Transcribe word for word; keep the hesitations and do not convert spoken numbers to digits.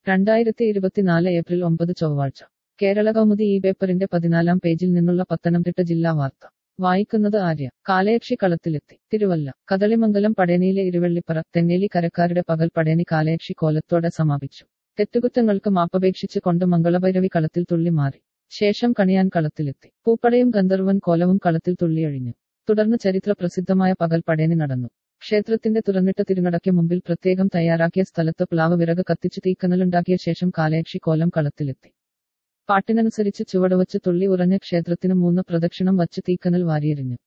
രണ്ടായിരത്തി ഇരുപത്തിനാല് ഏപ്രിൽ ഒമ്പത് ചൊവ്വാഴ്ച കേരള കൗമുദി ഈ പേപ്പറിന്റെ പതിനാലാം പേജിൽ നിന്നുള്ള പത്തനംതിട്ട ജില്ലാ വാർത്ത വായിക്കുന്നത് ആര്യ. കാലയക്ഷി കളത്തിലെത്തി. തിരുവല്ല. കദളിമംഗലം പടേനിയിലെ ഇരുവള്ളിപ്പറ തെന്നേലി കരക്കാരുടെ പകൽ പടേനി കാലയക്ഷി കോലത്തോടെ സമാപിച്ചു. തെറ്റുകുറ്റങ്ങൾക്ക് മാപ്പപേക്ഷിച്ച് കൊണ്ട് മംഗളഭൈരവി കളത്തിൽ തുള്ളി മാറി. ശേഷം കണിയാൻ കളത്തിലെത്തി. പൂപ്പടയും ഗന്ധർവൻ കോലവും കളത്തിൽ തുള്ളിയൊഴിഞ്ഞു. തുടർന്ന് ചരിത്ര പ്രസിദ്ധമായ പകൽ പടേനി നടന്നു. ക്ഷേത്രത്തിന്റെ തുറന്നിട്ട തിരുനടയ്ക്ക് മുമ്പിൽ പ്രത്യേകം തയ്യാറാക്കിയ സ്ഥലത്ത് പ്ലാവ് വിറക് കത്തിച്ചു തീക്കനലുണ്ടാക്കിയ ശേഷം കാലയക്ഷി കോലം കളത്തിലെത്തി. പാട്ടിനനുസരിച്ച് ചുവടുവച്ച് തുള്ളി ഉറഞ്ഞ് ക്ഷേത്രത്തിന് മൂന്ന് പ്രദക്ഷിണം വച്ച് തീക്കനൽ വാരിയെറിഞ്ഞു.